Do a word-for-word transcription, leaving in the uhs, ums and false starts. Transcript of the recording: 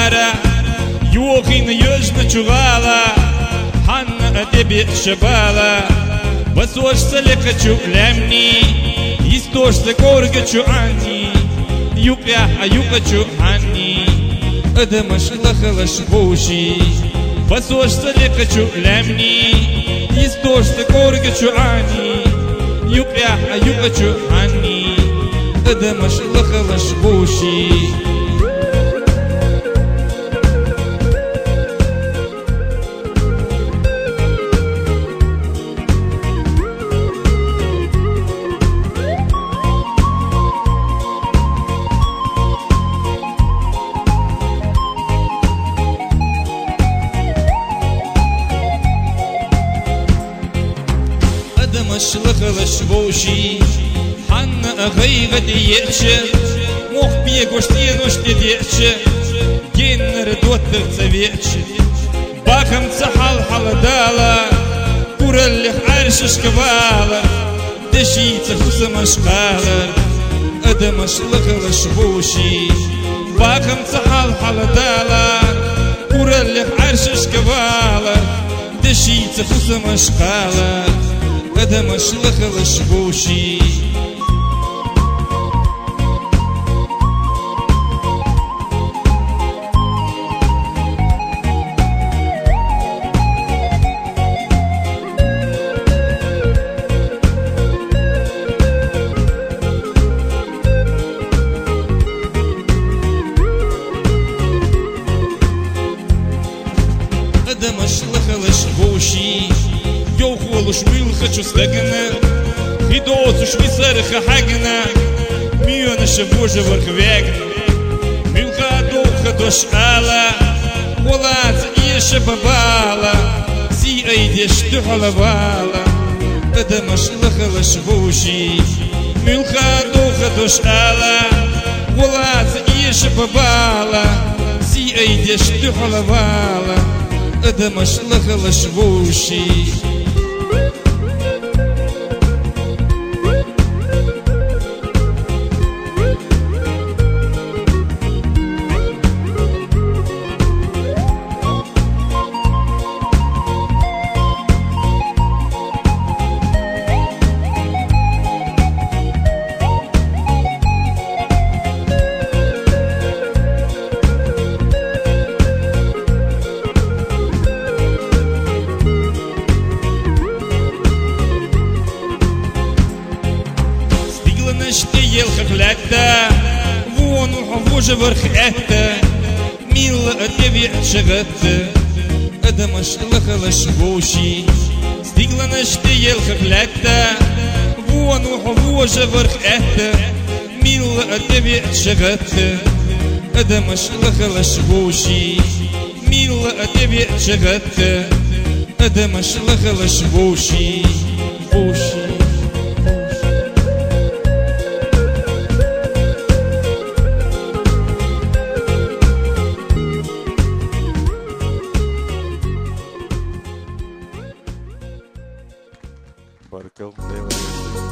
شبارة يوخين يجن شغالة حن أدبي شبالة بس وش سلك شو لمني يستوش سكورك شو عني يوقع يوقع شو عني أدمش لخلش بوشي بس وش سلك شو لمني يستوش سكورك شو عني يوقع يوقع شو عني أدمش لخلش بوشي مش لخلش بوشي حن أغي غدي يأشر موخ بيك وشتين وشتي ديأشر جين ردوت تغتبيأشر باخم تسحل حل دالا كورلح عرشش كبالا دشي تخص مشقالا أدمش لخلش بوشي باخم تسحل حل دالا كورلح عرشش كبالا دشي تخص مشقالا أدمش لخلش بوشي أدمش لخلش بوشي يو خولش ميلخ شستقنا خيدوس شويسرخ حقنا ميون شبوش ورخواقنا ميلخا دوخ دوش آلا ولات إيش ببالا سي أيديش تحل بالا أدمش لخلش بوشي ميلخا دوخ دوش آلا ولات إيش ببالا سي أيديش تحل بالا أدمش لخلش بوشي يلخ خلاتا وون وحفوش برخاتا ميل أتبع شغتا أدمش لخلش بوشي ستيقلا نشتي يلخ خلاتا وون وحفوش برخاتا ميل أتبع شغتا أدمش لخلش بوشي ميل أتبع شغتا أدمش لخلش بوشي بوشي Barkov